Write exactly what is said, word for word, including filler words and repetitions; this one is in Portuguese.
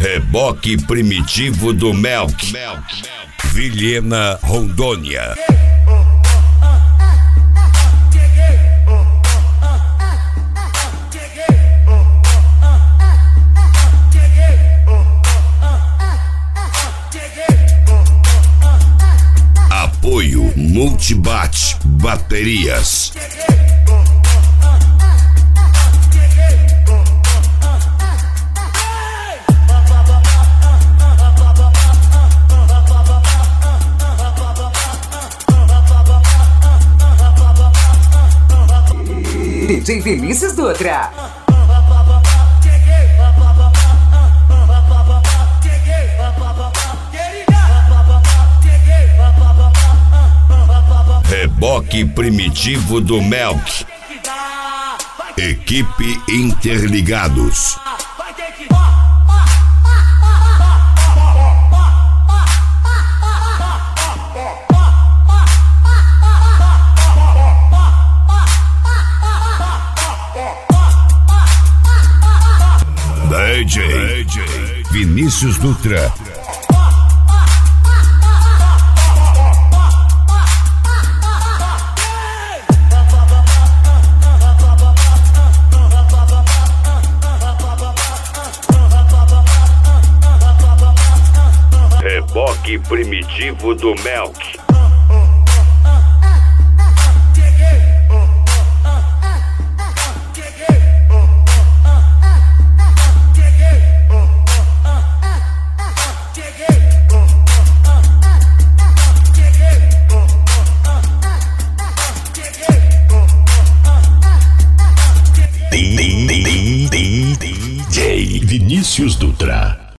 Reboque primitivo do Melk. Vilhena, Rondônia. Apoio Multibat Baterias. D J Vinícius Dutra. Reboque primitivo do Melk. Equipe Interligados. D J Vinícius Dutra. Reboque primitivo do Melk. D J Vinícius Dutra.